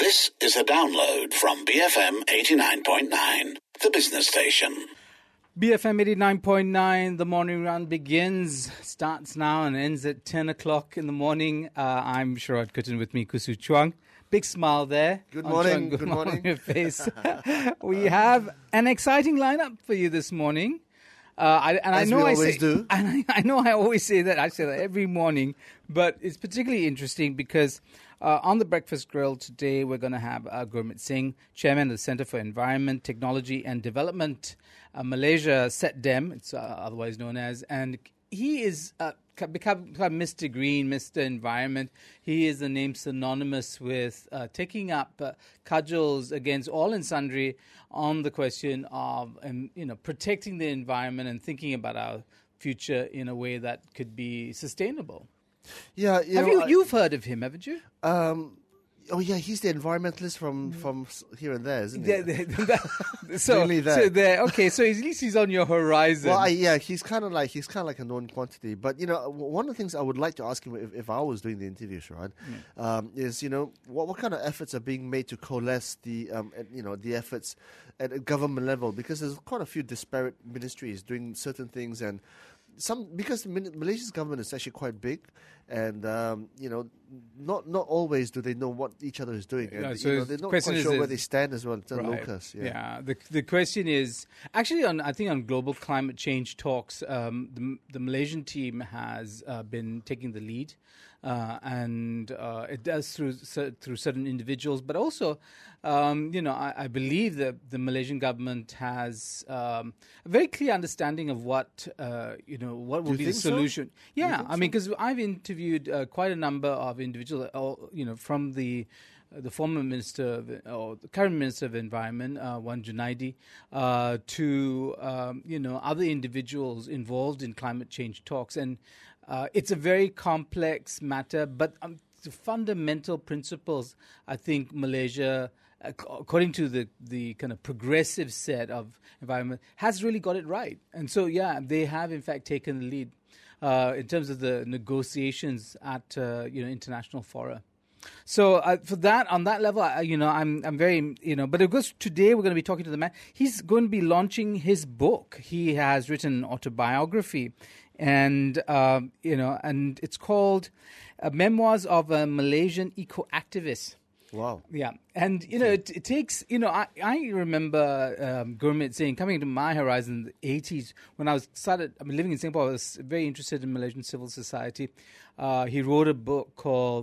This is a download from BFM 89.9, the business station. BFM 89.9, the morning run starts now and ends at 10 o'clock in the morning. I'm Sharad Kuttan, with me, Kusu Chuang. Big smile there. Good morning. Good morning. On your face. We have an exciting lineup for you this morning. I know I always say that. I say that every morning, but it's particularly interesting because on the Breakfast Grill today, we're going to have Gurmit Singh, Chairman of the Centre for Environment, Technology and Development, Malaysia, SETDEM, it's otherwise known as, and he is become Mr. Green, Mr. Environment. He is the name synonymous with taking up cudgels against all and sundry on the question of protecting the environment and thinking about our future in a way that could be sustainable. Yeah, you've heard of him, haven't you? He's the environmentalist from here and there, isn't he? So at least he's on your horizon. Well, he's kind of like a known quantity. But one of the things I would like to ask him if I was doing the interview, Sharad, is what kind of efforts are being made to coalesce the efforts at a government level, because there's quite a few disparate ministries doing certain things, and because Malaysia's government is actually quite big, and not always do they know what each other is doing, and they're not quite sure where they stand as well. It's locus. The question is actually on global climate change talks. The Malaysian team has been taking the lead, and it does through certain individuals, but also I believe that the Malaysian government has a very clear understanding of what will be the solution. So? Yeah, I mean, because I've interviewed quite a number of individuals, from the former minister or the current minister of environment, Wan Junaidi, to other individuals involved in climate change talks, and it's a very complex matter, but the fundamental principles, I think Malaysia, according to the kind of progressive set of environment, has really got it right. And so, they have in fact taken the lead in terms of the negotiations at international fora. So on that level, I'm very, but of course today we're going to be talking to the man. He's going to be launching his book. He has written an autobiography, and and it's called Memoirs of a Malaysian Eco-Activist. Wow. Yeah. And, it takes, I remember Gurmit Singh coming to my horizon in the 80s when I living in Singapore. I was very interested in Malaysian civil society. He wrote a book called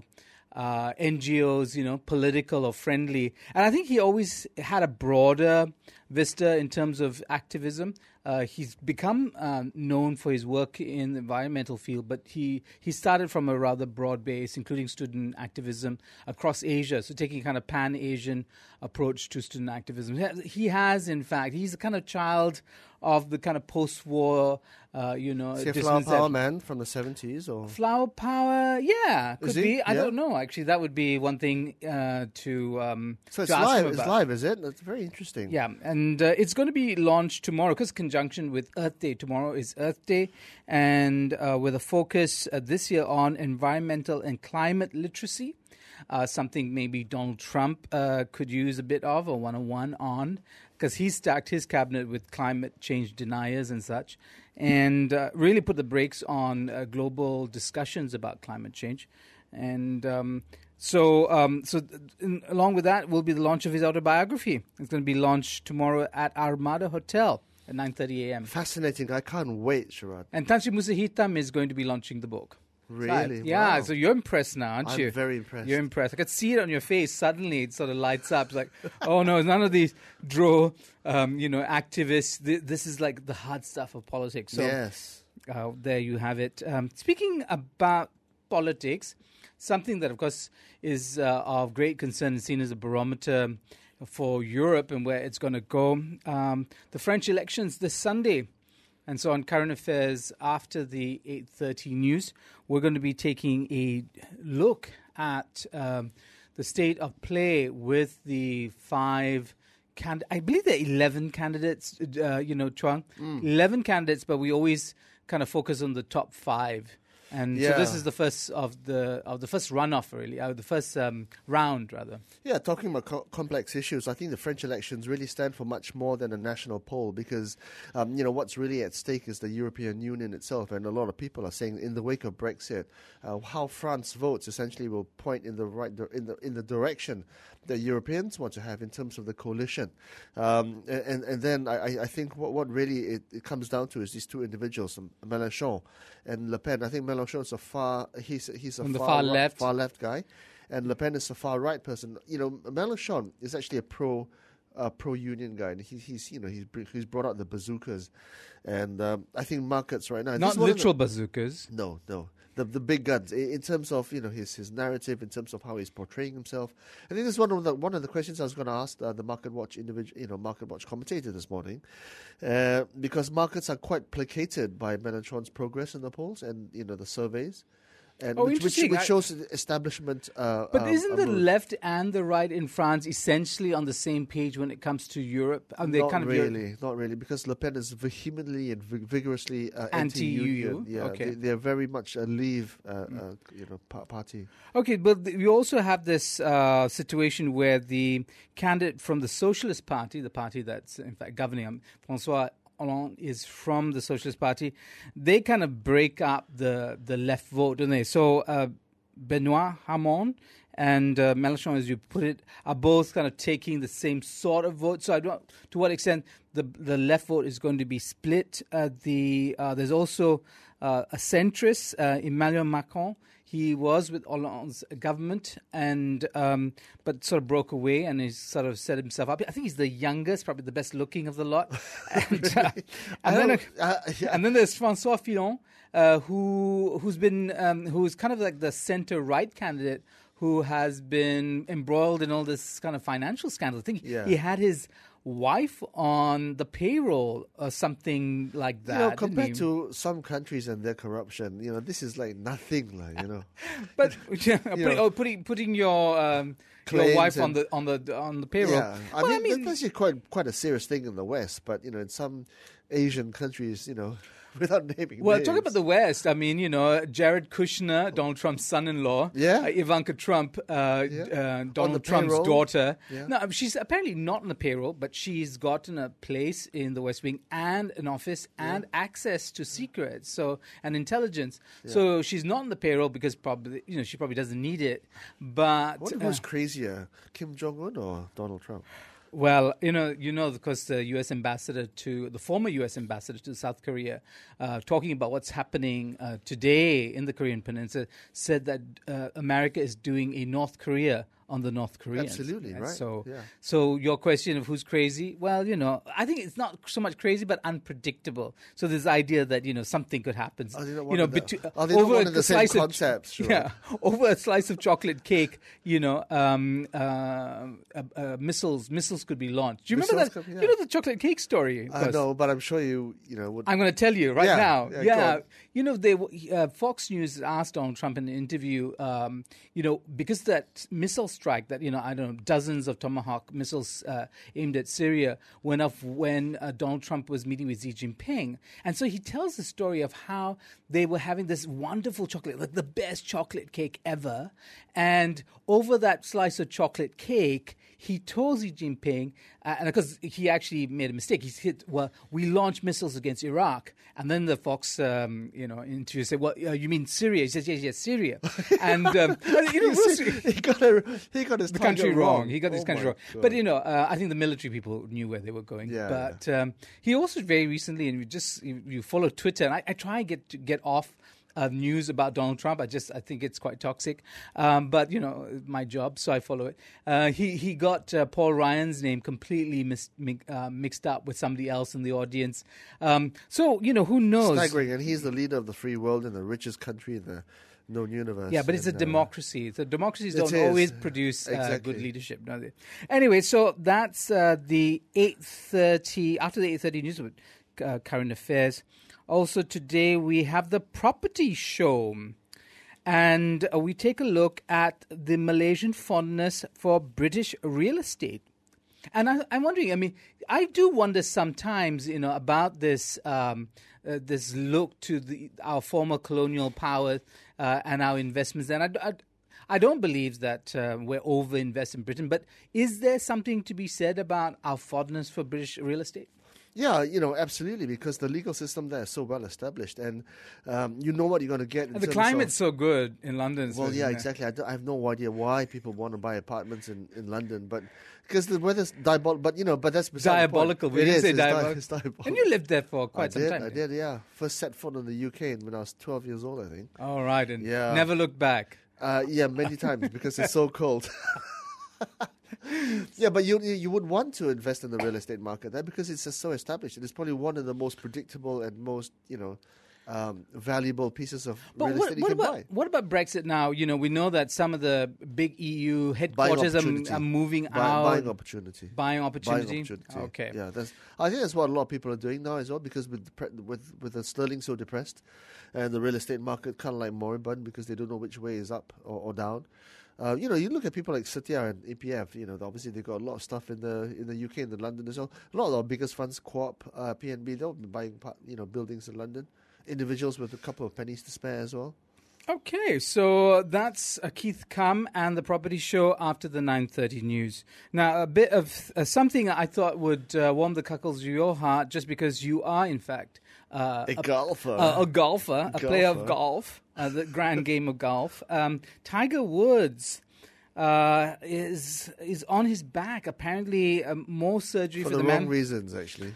NGOs, Political or Friendly. And I think he always had a broader vista in terms of activism. He's become known for his work in the environmental field, but he started from a rather broad base, including student activism across Asia, so taking a kind of pan-Asian approach to student activism. He has, in fact, he's a kind of child of the kind of post-war, Is he a flower power man from the 70s? Or flower power, could be. I don't know, actually. That would be one thing to So it's to ask live, him it's about. live, is it? That's very interesting. Yeah, and it's going to be launched tomorrow, because conjunction with Earth Day. Tomorrow is Earth Day, and with a focus this year on environmental and climate literacy, something maybe Donald Trump could use a bit of, a 101 on, because he stacked his cabinet with climate change deniers and such, and really put the brakes on global discussions about climate change. And along with that will be the launch of his autobiography. It's going to be launched tomorrow at Armada Hotel at 9:30 a.m. Fascinating. I can't wait, Sharad. And Tan Sri Musa Hitam is going to be launching the book. Really? Yeah, Wow. so you're impressed now, aren't you? I'm very impressed. You're impressed. I could see it on your face. Suddenly it sort of lights up. It's like, oh no, none of these activists. This is like the hard stuff of politics. So yes. There you have it. Speaking about politics, something that, of course, is of great concern and seen as a barometer for Europe and where it's going to go. The French elections this Sunday. And so on Current Affairs, after the 8:30 news, we're going to be taking a look at the state of play with the 5 I believe there are 11 candidates, Chuang. 11 candidates, but we always kind of focus on the top 5. And so this is the first of the first runoff, really, the first round, rather. Yeah, talking about complex issues, I think the French elections really stand for much more than a national poll because, what's really at stake is the European Union itself, and a lot of people are saying in the wake of Brexit, how France votes essentially will point in the direction that Europeans want to have in terms of the coalition, and then I think what really it comes down to is these two individuals, Mélenchon and Le Pen. I think Mélenchon is he's a far left guy, and Le Pen is a far right person. Mélenchon is actually a pro-union guy, and he's brought out the bazookas, and I think markets right now, not literal bazookas. No. The big guns in terms of his narrative, in terms of how he's portraying himself. I think this is one of the questions I was going to ask the Market Watch Market Watch commentator this morning, because markets are quite placated by Mélenchon's progress in the polls and the surveys. And which shows establishment. But isn't the left and the right in France essentially on the same page when it comes to Europe? Not really, because Le Pen is vehemently and vigorously anti-EU. Yeah, okay. They're very much a Leave, party. Okay, but we also have this situation where the candidate from the Socialist Party, the party that's in fact governing, François Hollande is from the Socialist Party, they kind of break up the left vote, don't they? So Benoît Hamon and Mélenchon, as you put it, are both kind of taking the same sort of vote. So I don't know to what extent the left vote is going to be split. There's also a centrist, Emmanuel Macron. He was with Hollande's government, and but sort of broke away, and he's sort of set himself up. I think he's the youngest, probably the best looking of the lot. And then there's François Fillon, who's kind of like the center right candidate, who has been embroiled in all this kind of financial scandal. I think he had his wife on the payroll or something like that. Compared to some countries and their corruption, this is like nothing, But putting your wife on the payroll. Yeah, I mean that's actually quite a serious thing in the West. But in some Asian countries, without naming names. Talking about the West, I mean, Jared Kushner, Donald Trump's son-in-law, Ivanka Trump, Donald Trump's daughter. Yeah. No, she's apparently not on the payroll, but she's gotten a place in the West Wing and an office and access to secrets, and intelligence. Yeah. So she's not on the payroll because probably, she probably doesn't need it. But who's crazier, Kim Jong-un or Donald Trump? Well, because the former U.S. ambassador to South Korea, talking about what's happening today in the Korean Peninsula, said that America is doing a North Korea on the North Koreans. Absolutely, right. So your question of who's crazy, well, I think it's not so much crazy, but unpredictable. So this idea that, something could happen. Are they not one of the same concepts? Right? Yeah, over a slice of chocolate cake, missiles could be launched. Do you remember that? You know the chocolate cake story? No, but I'm sure you would. I'm going to tell you right now. Yeah. Fox News asked Donald Trump in an interview, because that missile strike that, dozens of Tomahawk missiles aimed at Syria went off when Donald Trump was meeting with Xi Jinping. And so he tells the story of how they were having this wonderful chocolate, like the best chocolate cake ever. And over that slice of chocolate cake, he told Xi Jinping, and because he actually made a mistake, he said, we launched missiles against Iraq. And then the Fox, interview said, you mean Syria? He says, yes, Syria. And, he got his country wrong. He got his country wrong. God. But, I think the military people knew where they were going. Yeah, but he also very recently, and you follow Twitter, and I try and get off news about Donald Trump. I think it's quite toxic. But, my job, so I follow it. He got Paul Ryan's name completely mixed up with somebody else in the audience. So, who knows? Staggering. And he's the leader of the free world in the richest coury in the known universe. Yeah, but it's a democracy. So democracies don't always produce good leadership, do they? Anyway, so that's the 8:30, after the 8:30 news with current affairs. Also today we have the property show, and we take a look at the Malaysian fondness for British real estate. And I'm wondering, I do wonder sometimes, about this this look to our former colonial powers and our investments. And I don't believe that we're over-invest in Britain, but is there something to be said about our fondness for British real estate? Yeah, absolutely, because the legal system there is so well established, and you know what you're going to get. And the climate's so good in London. Well, yeah, exactly. I have no idea why people want to buy apartments in London, but because the weather's diabolical. But that's diabolical. We didn't say diabolical. It's diabolical. And you lived there for quite some time. I did, yeah. First set foot in the UK when I was 12 years old, I think. All right, and never looked back. Yeah, many times because it's so cold. Yeah, but you would want to invest in the real estate market there because it's just so established. It is probably one of the most predictable and most valuable pieces of real estate you can buy. What about Brexit now? We know that some of the big EU headquarters are moving out. Buying opportunity. Okay. Yeah, I think that's what a lot of people are doing now as well, because with the sterling so depressed and the real estate market kind of like moribund because they don't know which way is up or down. You look at people like Satya and EPF. Obviously they got a lot of stuff in the UK and in London as well. A lot of our biggest funds, Co-op, PNB, they'll be buying buildings in London. Individuals with a couple of pennies to spare as well. Okay, so that's Keith Kam and the Property Show after the 9:30 news. Now, a bit of something I thought would warm the cockles of your heart, just because you are, in fact, a golfer, a player of golf, the grand game of golf. Tiger Woods is on his back. Apparently, more surgery for the man. For the wrong reasons, actually.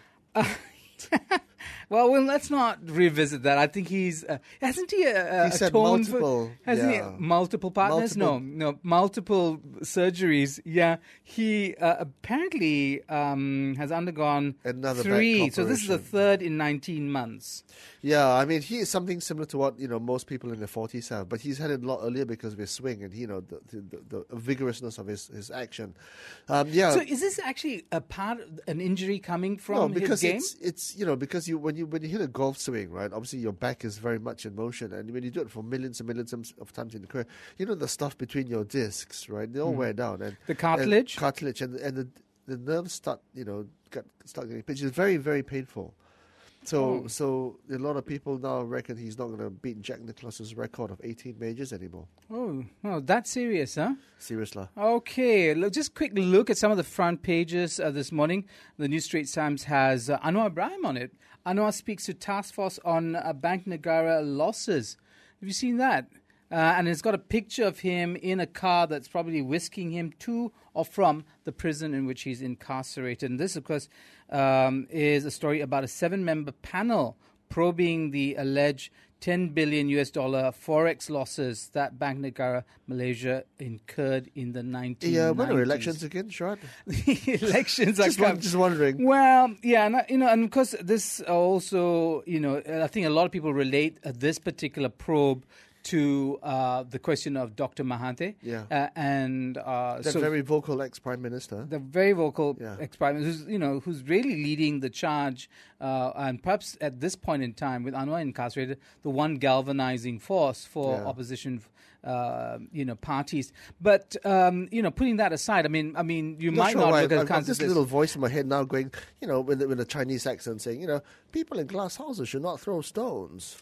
Well, let's not revisit that. I think he's hasn't he said multiple. Hasn't he multiple partners? No, multiple surgeries. Yeah, he apparently has undergone another 3. So this is the third in 19 months. Yeah, I mean, he is something similar to what most people in their 40s have, but he's had it a lot earlier because of his swing and the vigorousness of his action. Yeah. So is this actually a part of an injury coming from his game? It's because when you hit a golf swing, right? Obviously, your back is very much in motion, and when you do it for millions and millions of times in the career, the stuff between your discs, right? They all wear down, and the cartilage, and the nerves start getting pinched. It's very, very painful. So a lot of people now reckon he's not going to beat Jack Nicklaus's record of 18 majors anymore. Oh, that's serious, huh? Seriously. Okay, just quick look at some of the front pages this morning. The New Straits Times has Anwar Ibrahim on it. Anwar speaks to task force on Bank Negara losses. Have you seen that? And it's got a picture of him in a car that's probably whisking him to or from the prison in which he's incarcerated. And this, of course, is a story about a 7-member panel probing the alleged $10 billion Forex losses that Bank Negara Malaysia incurred in the 1990s. Yeah, when are elections again, Sharad? The elections are just wondering. Well, yeah, and of course this also, I think a lot of people relate this particular probe to the question of Dr. Mahathir. Yeah. And very vocal ex-Prime Minister. The very vocal ex-Prime Minister who's really leading the charge, and perhaps at this point in time, with Anwar incarcerated, the one galvanizing force for opposition parties. But putting that aside, I mean, you might not look at I've got this little voice in my head now going, with a Chinese accent saying, people in glass houses should not throw stones.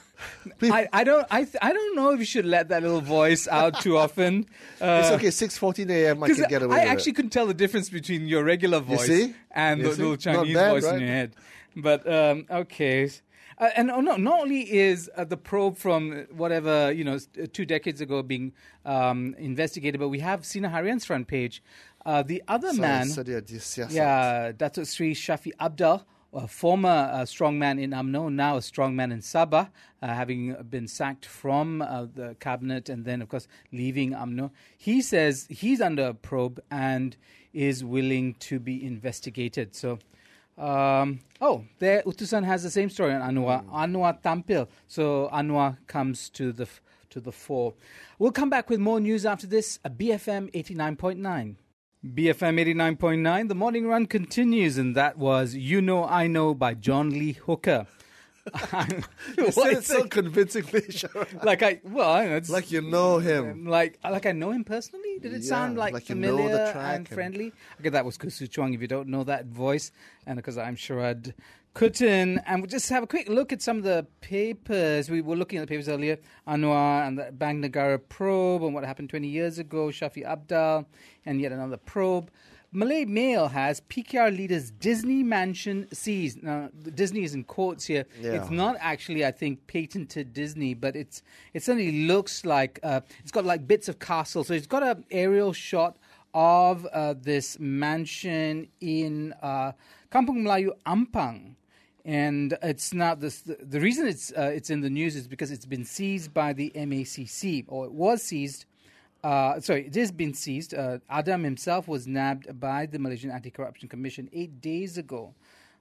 I don't know if you should let that little voice out too often. It's okay. 6:14 a.m. I can get away with it. I actually couldn't tell the difference between your regular voice and the little Chinese voice in your head. But okay. And not only is the probe from whatever 2 decades ago being investigated, but we have Sina Harian's front page. The other man, Datuk Sri Shafi Abdul, a former strongman in UMNO, now a strongman in Sabah, having been sacked from the cabinet and then, of course, leaving UMNO. He says he's under probe and is willing to be investigated. So, there Utusan has the same story on Anwar. Anwar Tampil. So Anwar comes to the fore. We'll come back with more news after this. BFM 89.9. BFM 89.9, the morning run continues, and that was You Know I Know by John Lee Hooker. You said it so convincingly, Sharon. Like you know him. Like I know him personally? Did it sound like familiar the track and friendly? Okay, that was Kusu Chuang, if you don't know that voice. And because I'm Sharad Kutin, and we'll just have a quick look at some of the papers. We were looking at the papers earlier, Anwar and the Bank Negara probe and what happened 20 years ago, Shafi Abdal, and yet another probe. Malay Mail has PKR leaders Disney mansion seized. Now, Disney is in quotes here. Yeah. It's not actually, I think, patented Disney, but it certainly looks like it's got like bits of castle. So it's got an aerial shot of this mansion in Kampung Melayu Ampang. And it's now the reason it's in the news is because it's been seized by the MACC, or it was seized. It has been seized. Adam himself was nabbed by the Malaysian Anti-Corruption Commission 8 days ago,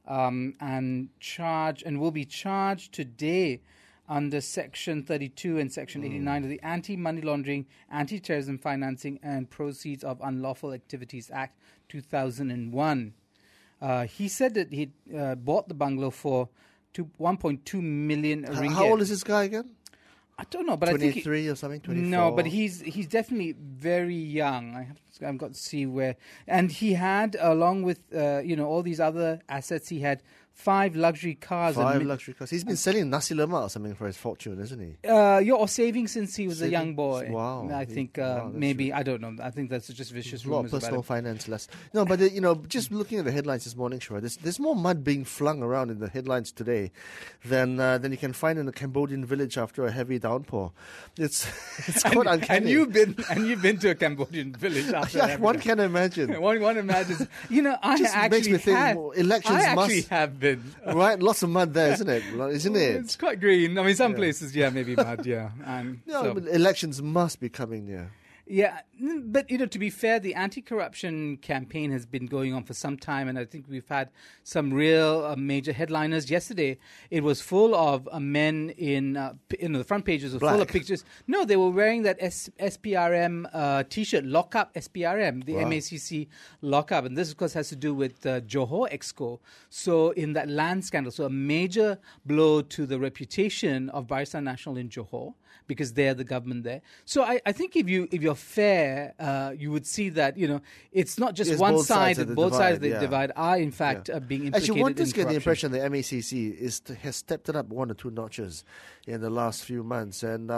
and will be charged today under Section 32 and Section 89 of the Anti-Money Laundering, Anti-Terrorism Financing and Proceeds of Unlawful Activities Act 2001. He said that he bought the bungalow for 1.2 million ringgit. How old is this guy again? I don't know, but 23 I think 23 or something. 24. No, but he's definitely very young. I've got to see where, and he had, along with all these other assets, he had 5 luxury cars. 5 luxury cars. He's been selling nasi lemak or something for his fortune, isn't he? Or saving since he was a young boy. Wow. I think maybe, I don't know. I think that's just vicious A lot of rumors personal about finance less. No, but just looking at the headlines this morning, sure, there's more mud being flung around in the headlines today than you can find in a Cambodian village after a heavy downpour. It's quite uncanny. And you've been to a Cambodian village after that. One can imagine. One imagines. I Just actually makes me think elections have been. Right, lots of mud there, isn't it? Isn't it? It's quite green. I mean, some places, maybe mud, And but elections must be coming near. Yeah, but to be fair, the anti-corruption campaign has been going on for some time, and I think we've had some real major headliners. Yesterday, it was full of men in the front pages were full of pictures. No, they were wearing that SPRM T-shirt, Lock Up SPRM, the MACC Lock Up, and this of course has to do with Johor Exco. So in that land scandal, so a major blow to the reputation of Barisan Nasional in Johor, because they're the government there. So I think if you're fair, you would see that it's not just one side. Both sides of the divide are in fact being implicated. Actually, one does in get the corruption. impression the MACC has stepped it up 1 or 2 notches in the last few months, and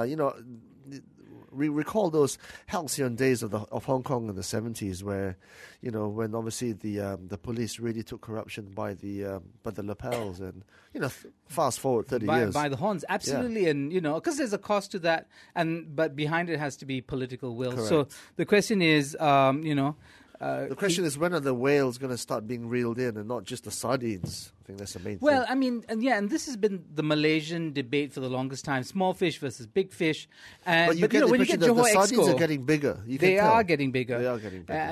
we recall those halcyon days of Hong Kong in the 70s, where when obviously the police really took corruption by the lapels, and fast forward 30 years by the horns, absolutely, and because there's a cost to that, but behind it has to be political will. Correct. So the question is, the question is, when are the whales going to start being reeled in, and not just the sardines? I think that's the main thing. Well, I mean, and this has been the Malaysian debate for the longest time: small fish versus big fish. But you get the when you get impression that Johor the sardines Exco, are getting bigger. They are getting bigger. They are getting bigger.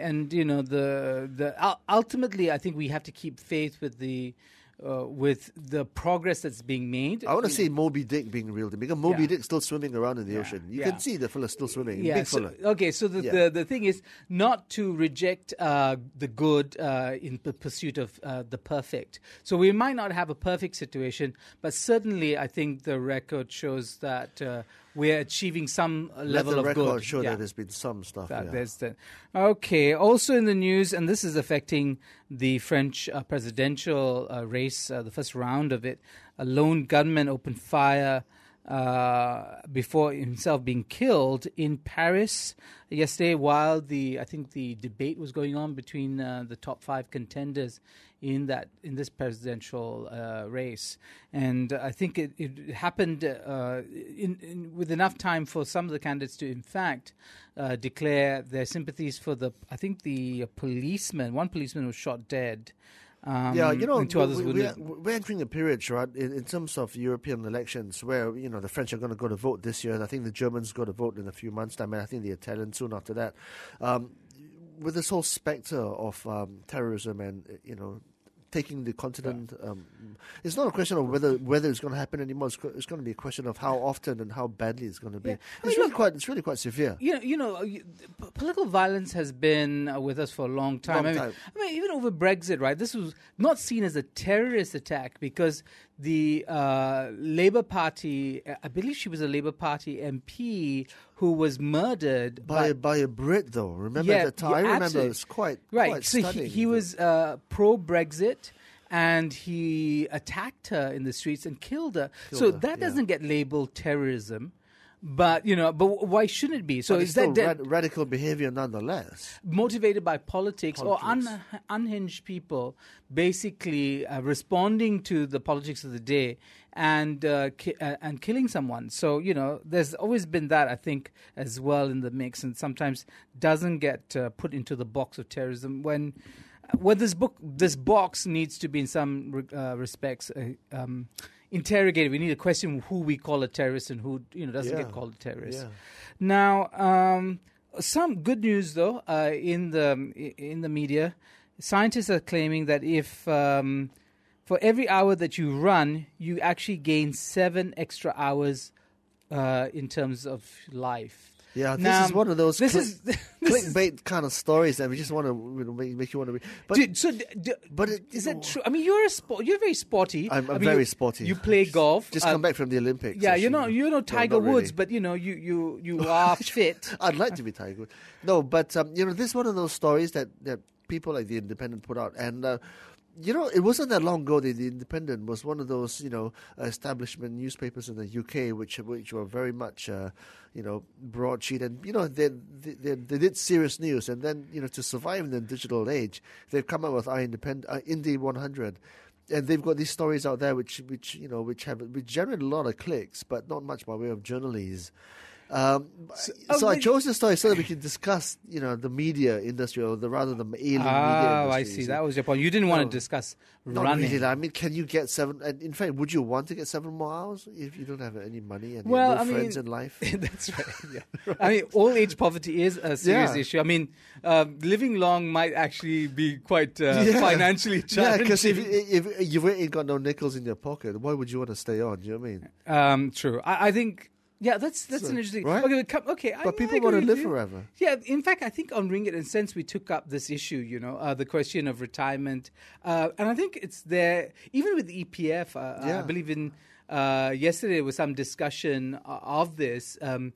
And ultimately, I think we have to keep faith with the progress that's being made. I want to see Moby Dick being reeled in, because Moby Dick's still swimming around in the ocean. You can see the fella still swimming. Big fella. So the thing is not to reject the good in the pursuit of the perfect. So we might not have a perfect situation, but certainly I think the record shows that we're achieving some level of good. Let the record show that there's been some stuff. Okay. Also in the news, and this is affecting the French presidential race, the first round of it, a lone gunman opened fire before himself being killed in Paris yesterday, while I think the debate was going on between the top 5 contenders in this presidential race, and I think it happened with enough time for some of the candidates to in fact declare their sympathies for the policeman. One policeman was shot dead. And 2 others we're entering a period, right, in terms of European elections, where the French are going to go to vote this year, and I think the Germans go to vote in a few months' time, and I think the Italians soon after that. With this whole spectre of terrorism and taking the continent, it's not a question of whether it's going to happen anymore. It's going to be a question of how often and how badly it's going to be. Yeah. It's really quite severe. Political violence has been with us for a long time. I mean, even over Brexit, right? This was not seen as a terrorist attack because the Labour Party, I believe she was a Labour Party MP who was murdered by a Brit, though. Remember at the time? I remember it was quite right. So stunning. he was pro-Brexit, and he attacked her in the streets and killed her. So that doesn't get labeled terrorism. But, but why shouldn't it be? So But is it's still that radical behavior nonetheless? motivated by politics. Or unhinged people basically responding to the politics of the day and killing someone? So, there's always been that, I think, as well in the mix, and sometimes doesn't get put into the box of terrorism when this box needs to be in some respects interrogated. We need to question who we call a terrorist and who doesn't get called a terrorist. Yeah. Now, some good news though in the media, scientists are claiming that if for every hour that you run, you actually gain 7 extra hours in terms of life. Yeah, this Now, is one of those clickbait clickbait kind of stories that we just want to make you want to read. But is that true? I mean, you're very sporty. I'm I mean, very sporty. You play golf. Just come back from the Olympics. Yeah, actually. you're no Tiger not really. Woods, but you are fit. I'd like to be Tiger Woods. No, but this is one of those stories that people like The Independent put out, and it wasn't that long ago that The Independent was one of those establishment newspapers in the UK which were very much broadsheet, and they did serious news, and then to survive in the digital age, they've come up with Indie 100. And they've got these stories out there which generate a lot of clicks, but not much by way of journalism. So I chose this story so that we can discuss, the media industry, or the alien media industry. Oh, I see. That was your point. You didn't want to discuss not running. Really. I mean, can you get 7? And in fact, would you want to get 7 more hours if you don't have any money and you have no friends in life? That's right. Yeah. I mean, old age poverty is a serious issue. I mean, living long might actually be quite financially challenging. Yeah, because if you've ain't got no nickels in your pocket, why would you want to stay on? Do you know what I mean? True. I think. Yeah, that's an interesting. Right? Okay. But people want to live forever. Yeah, in fact, I think on Ringgit and Cents we took up this issue. The question of retirement, and I think it's there even with the EPF. I believe in yesterday there was some discussion of this. How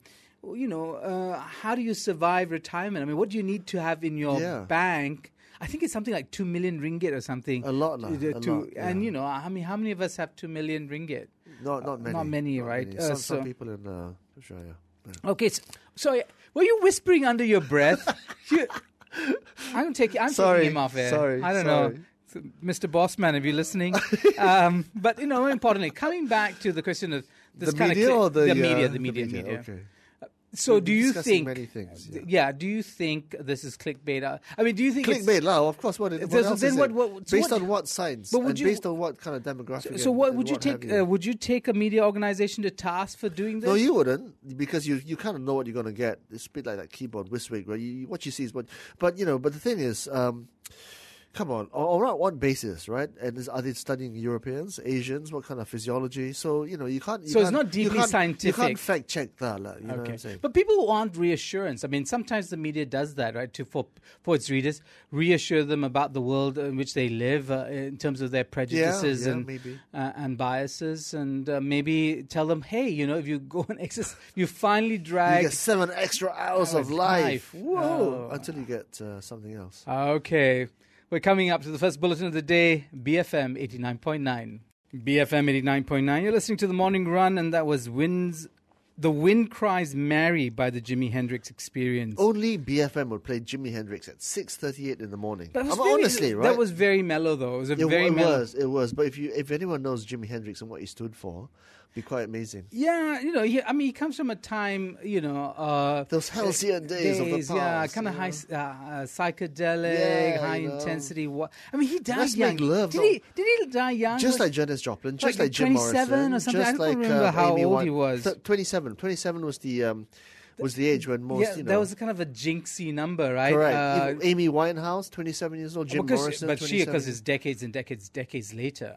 do you survive retirement? I mean, what do you need to have in your bank? I think it's something like 2 million ringgit or something. A lot now. And how many of us have 2 million ringgit? Not many. Not many, right? Many. Some people in Australia. Yeah. Okay, so were you whispering under your breath? I'm taking him off air. Sorry. I don't know. Mr. Bossman, if you're listening. But, more importantly, coming back to the question of this the kind media of... the media. Okay. So do you think? Many things, do you think this is clickbait? I mean, do you think clickbait? No, of course. What else is it? Based on what science? Based on what kind of demographic? So what would you take? Would you take a media organization to task for doing this? No, you wouldn't, because you kind of know what you're going to get. It's a bit like that keyboard whistling, right? What you see is what. But the thing is. Come on what basis, right? And are they studying Europeans, Asians? What kind of physiology? So you can't. So it's not deeply scientific. You can't fact check that. You know what I'm saying? But people want reassurance. I mean, sometimes the media does that, right? For its readers, reassure them about the world in which they live in terms of their prejudices and biases, and maybe tell them, hey, if you go and exercise, you finally drag. You get 7 extra hours of life. Whoa! Until you get something else. Okay. We're coming up to the first bulletin of the day, BFM 89.9. BFM 89.9, you're listening to The Morning Run, and that was The Wind Cries Mary by the Jimi Hendrix Experience. Only BFM would play Jimi Hendrix at 6:38 in the morning. Honestly, right? That was very mellow, though. It was. But if anyone knows Jimi Hendrix and what he stood for, it'd be quite amazing. Yeah, he comes from a time, those halcyon days of the past. Yeah, kind of high, psychedelic, high intensity. He died young. Love, did he die young? Just like Janis Joplin, just like Jim 27 Morrison, or something. just I don't remember how old he was. 27. 27 was the age when most, that was kind of a jinxy number, right? Correct. Amy Winehouse, 27 years old. Jim Morrison, but 27. because it's decades and decades later.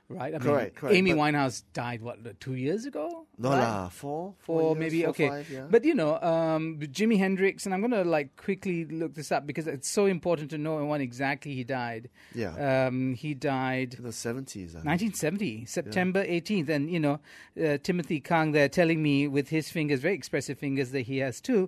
right? I Correct. Amy But- Winehouse died, 2 years ago? No right? lah, four Four, years, maybe, 4, okay. 5, yeah. But, Jimi Hendrix, and I'm going to quickly look this up because it's so important to know when exactly he died. Yeah. He died in the 70s, I think. 1970, September 18th. And, Timothy Kang there telling me with his fingers, very expressive fingers that he has too,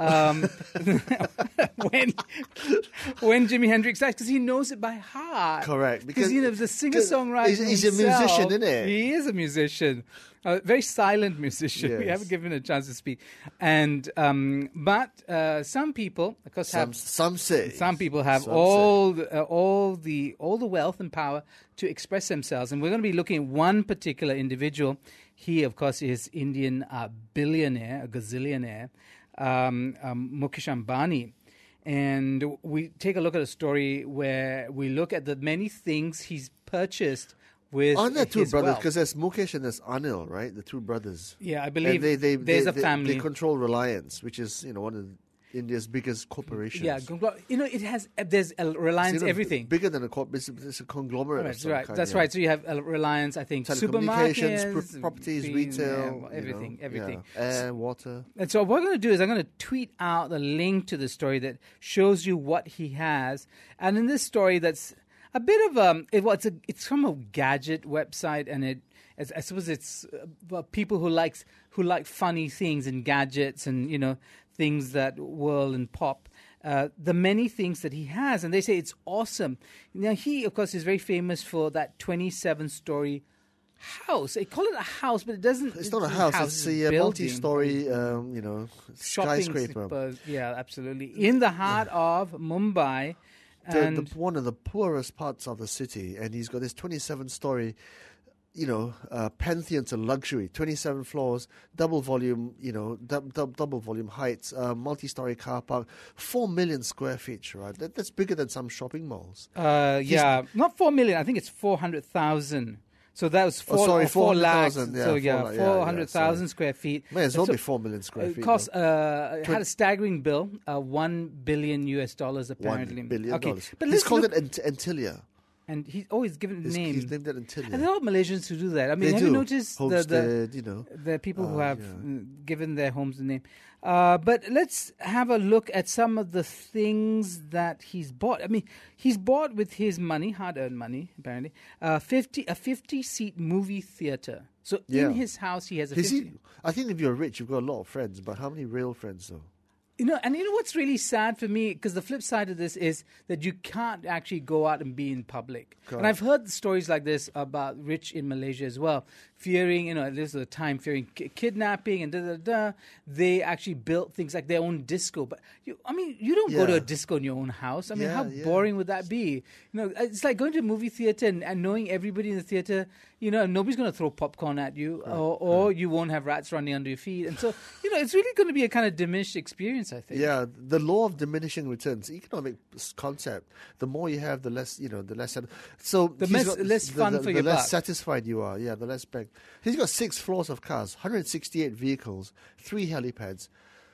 when Jimi Hendrix died, because he knows it by heart. Correct. Because, the singer-songwriter he's a himself, musician, isn't it? He is a musician. A very silent musician. We Yes. haven't given him a chance to speak. And but some people, of course, have Some say. some people have Some all the wealth and power to express themselves, and we're going to be looking at one particular individual. He, of course, is Indian billionaire, a gazillionaire, Mukesh Ambani. And we take a look at a story where we look at the many things he's purchased with Aren't there two his brothers? wealth. Because there's Mukesh and there's Anil, right? The two brothers. Yeah, I And believe there's a family. They control Reliance, which is one of India's biggest corporations. Yeah, it has. There's Reliance So, everything. Bigger than it's a conglomerate. That's of some right. kind, That's yeah. right. So you have Reliance, I think, Telecommunications, supermarkets, properties, being, retail, everything. Yeah. Air, water. And so what I'm going to do is I'm going to tweet out the link to the story that shows you what he has. And in this story, that's a bit of it's from a gadget website, and I suppose it's people who like funny things and gadgets and things that whirl and pop. The many things that he has, and they say it's awesome. Now he, of course, is very famous for that 27-story house. They call it a house, but it doesn't. It's not a house. It's a building. multi-story, Shopping skyscraper. Yeah, absolutely. In the heart of Mumbai. And One of the poorest parts of the city, and he's got this 27-story, pantheon to luxury, 27 floors, double volume, double volume heights, multi-story car park, 4 million square feet, right? That's bigger than some shopping malls. Not 4 million. I think it's 400,000. So that was 4 lakhs. 400,000. So 400,000 sorry. square feet. May as well So be 4 million square feet. It cost no? it had a staggering bill, $1 billion apparently. $1 billion. Okay, but He's let's called look, it Antilia. and he's always given the name. He's named it Antilia. And there are Malaysians who do that. I mean, They have do. you noticed Homestead, the people who have yeah. given their homes the name? But let's have a look at some of the things that he's bought. I mean, he's bought with his money, hard-earned money, apparently, a 50-seat movie theater. So Yeah. in his house, he has a Is 50. he, I think if you're rich, you've got a lot of friends, but how many real friends, though? And what's really sad for me, because the flip side of this is that you can't actually go out and be in public. Correct. And I've heard stories like this about rich in Malaysia as well, fearing, this is the time, fearing kidnapping and They actually built things like their own disco. But, you don't go to Yeah. a disco in your own house. I mean, how Yeah. boring would that be? It's like going to a movie theater and knowing everybody in the theater, nobody's going to throw popcorn at you or you won't have rats running under your feet. And so, it's really going to be a kind of diminished experience, I think. Yeah, the law of diminishing returns, economic concept. The more you have, the less, the less. So The less fun for the your less buck. satisfied you are. Yeah, the less bang. He's got 6 floors of cars, 168 vehicles, 3 helipads.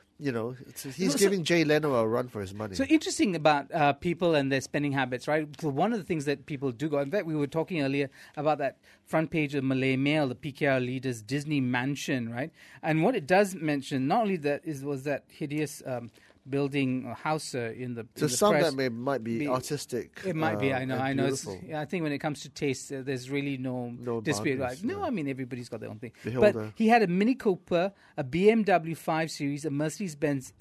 He's giving Jay Leno a run for his money. So interesting about people and their spending habits, right? So one of the things that people do go, in fact, we were talking earlier about that front page of Malay Mail, the PKR leader's Disney mansion, right? And what it does mention, not only that was that hideous building or house in the to in the some press. that might be artistic. It might be. I know. It's, beautiful. I think when it comes to taste, there's really no dispute. boundaries, No, I mean everybody's got their own thing. Beholder. But he had a Mini Cooper, a BMW 5 Series, a Mercedes-Benz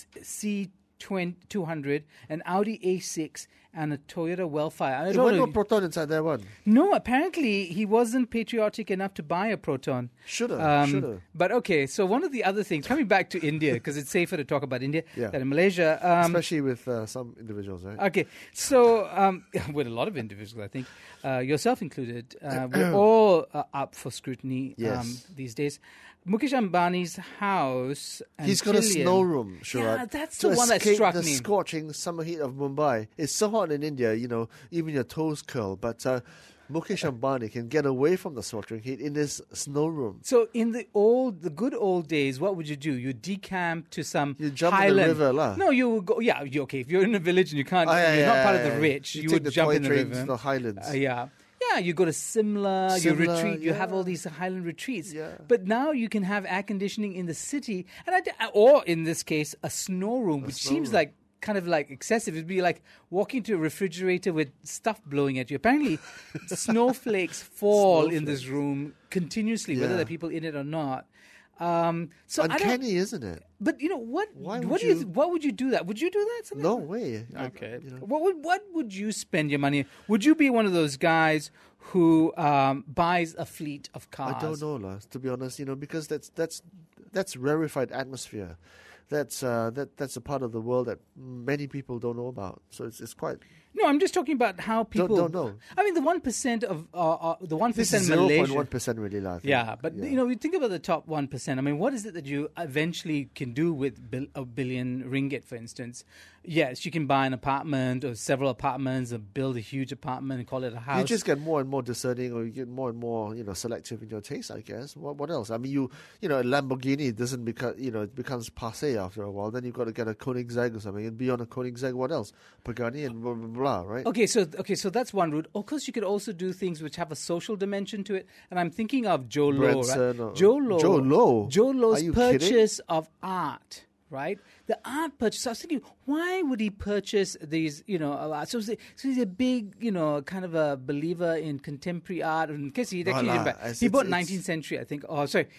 C200, an Audi A6, and a Toyota Wellfire. I There don't was know. no Proton inside that one. No, apparently he wasn't patriotic enough to buy a Proton. Shoulda. But okay, so one of the other things, coming back to India, because it's safer to talk about India Yeah. than in Malaysia. Especially with some individuals, right? Okay, so with a lot of individuals, I think, yourself included, we're all up for scrutiny Yes. these days. Mukesh Ambani's house. And He's got a Chilean- snow room, Sharad. Yeah, that's to the one that escape struck the me. scorching summer heat of Mumbai. It's so hot in India, even your toes curl. But Mukesh Ambani can get away from the sweltering heat in his snow room. So in the good old days, what would you do? You decamp to some You jump in the highland. river, lah. No, you would go. Yeah, okay. If you're in a village and you can't, Ah, yeah, you're not yeah, part of yeah, the yeah. rich. You You take would the jump toy in the train river. to the highlands. Yeah. Yeah, you go to Simla, you Simla, retreat, you have yeah. all these Highland retreats. Yeah. But now you can have air conditioning in the city, or in this case, a snow room, which snow seems room. like kind of like excessive. It'd be like walking to a refrigerator with stuff blowing at you. Apparently, snowflakes fall in this room continuously, whether Yeah. there are people in it or not. So I don't. Uncanny, isn't it? But you know what? Why what would do you? you- What would you do that? Would you do that? Something No like way. Okay. You know. What would you spend your money? Would you be one of those guys who buys a fleet of cars? I don't know, Lars, to be honest, because that's rarefied atmosphere. That's a part of the world that many people don't know about. So it's quite. No, I'm just talking about how people don't know. I mean, the 1% of the 1% This is Malaysia. 0.1% really, Lars. Yeah, but we think about the top 1%. I mean, what is it that you eventually can do with a billion ringgit, for instance? Yes, you can buy an apartment or several apartments or build a huge apartment and call it a house. You just get more and more discerning, or you get more and more, selective in your taste, I guess. What else? I mean, a Lamborghini doesn't become, it becomes passé after a while. Then you've got to get a Koenigsegg or something, and beyond a Koenigsegg, what else? Pagani and blah blah blah, right? Okay, so that's one route. Of course, you could also do things which have a social dimension to it. And I'm thinking of Joe Low, Branson right? or- Joe Low. Joe Low? Are Low's you purchase of art, right? The art purchase. I was thinking, why would he purchase these, art? So he's a big, kind of a believer in contemporary art. In case he actually didn't buy. He bought 19th century, I think. Oh, sorry.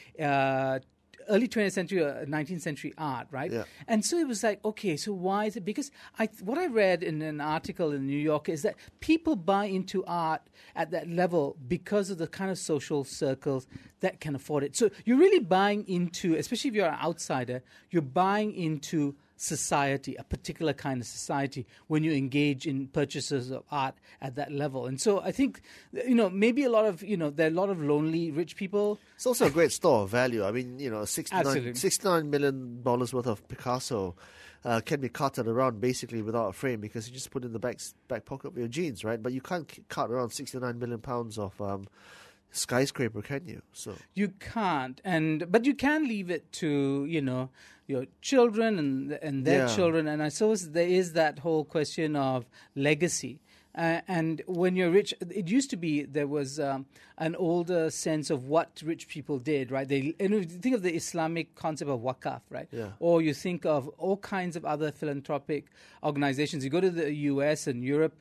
Early 20th century, 19th century art, right? Yeah. And so it was like, okay, so why is it? Because what I read in an article in New York is that people buy into art at that level because of the kind of social circles that can afford it. So you're really buying into, especially if you're an outsider, you're buying into society, a particular kind of society, when you engage in purchases of art at that level. And so I think, maybe there are a lot of lonely rich people. It's also a great store of value. I mean, Absolutely. $69 million worth of Picasso can be carted around basically without a frame, because you just put it in the back pocket of your jeans, right? But you can't cart around 69 million pounds of skyscraper, can you? So You can't, but you can leave it to your children and their Yeah. children, and I suppose there is that whole question of legacy. And when you're rich, it used to be there was an older sense of what rich people did, right? If you think of the Islamic concept of wakaf, right? Yeah. Or you think of all kinds of other philanthropic organizations. You go to the US and Europe,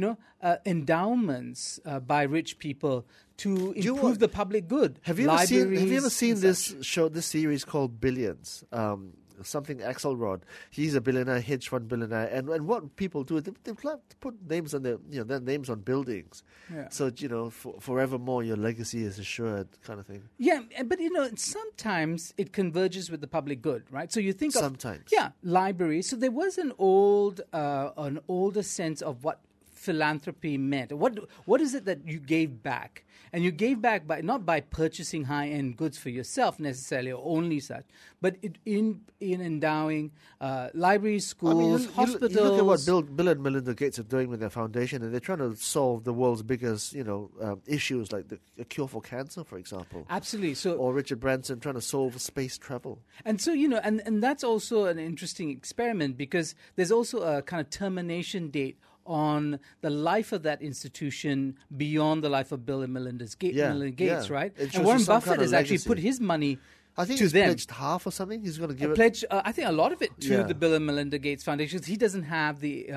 endowments by rich people to you improve what? the public good. Have you ever Libraries seen and this such. this series called Billions? Something Axelrod. He's a billionaire, hedge fund billionaire, and what people do, they put names on their names on buildings. Yeah. So forevermore your legacy is assured, kind of thing. Yeah, but sometimes it converges with the public good, right? So you think Sometimes. libraries. So there was an older sense of what philanthropy meant. What is it that you gave back? And you gave back not by purchasing high-end goods for yourself necessarily, or only such, but in endowing libraries, schools, hospitals. You look at what Bill and Melinda Gates are doing with their foundation, and they're trying to solve the world's biggest, issues like the cure for cancer, for example. Absolutely. So, Or Richard Branson trying to solve space travel. and so, and that's also an interesting experiment, because there's also a kind of termination date on the life of that institution beyond the life of Bill and Melinda Gates, right? It shows And Warren you some Buffett kind of has actually legacy. put his money I think to he's them. pledged half or something. He's going to give it. Pledge, I think a lot of it to Yeah. the Bill and Melinda Gates Foundation. He doesn't have the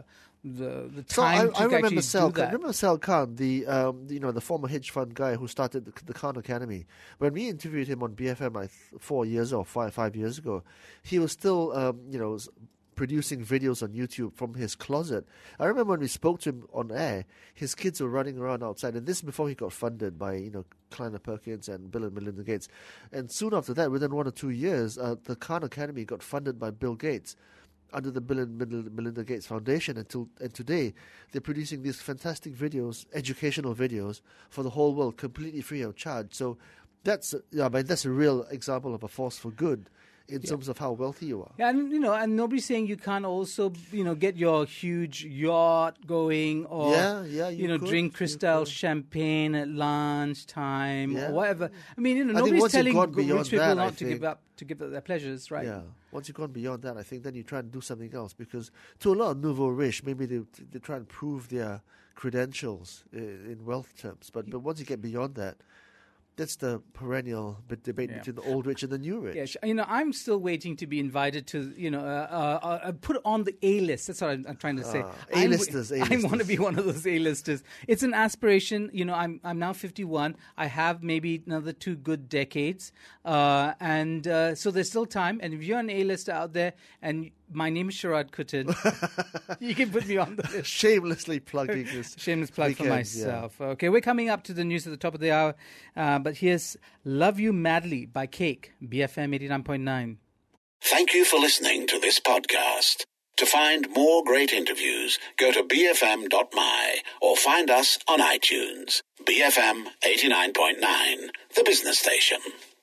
So time I to remember actually Sal. do that. Remember Sal Khan, the former hedge fund guy who started the Khan Academy. When we interviewed him on BFM 4 years or 5 years ago, he was still producing videos on YouTube from his closet. I remember when we spoke to him on air, his kids were running around outside, and this before he got funded by Kleiner Perkins and Bill and Melinda Gates. And soon after that, within 1 or 2 years, the Khan Academy got funded by Bill Gates under the Bill and Melinda Gates Foundation, and today they're producing these fantastic videos, educational videos for the whole world, completely free of charge. So that's a real example of a force for good in terms of how wealthy you are. Yeah, and and nobody's saying you can't also, get your huge yacht going, or you could, drink Cristal champagne at lunchtime or whatever. I mean, I think nobody's once you've telling gone rich beyond people that, not to give up their pleasures, right? Yeah, once you've gone beyond that, I think then you try and do something else, because to a lot of nouveau riche, maybe they try and prove their credentials in wealth terms. But once you get beyond that, that's the perennial debate between the old rich and the new rich. Yeah, I'm still waiting to be invited to, put on the A-list. That's what I'm trying to say. A-listers. I want to be one of those A-listers. It's an aspiration. I'm now 51. I have maybe another 2 good decades. And so there's still time. And if you're an A-lister out there and my name is Sharad Kuttan, you can put me on the list. Shamelessly plugging this. Shameless plug for myself. Yeah. Okay, we're coming up to the news at the top of the hour. But here's Love You Madly by Cake, BFM 89.9. Thank you for listening to this podcast. To find more great interviews, go to bfm.my or find us on iTunes. BFM 89.9, the business station.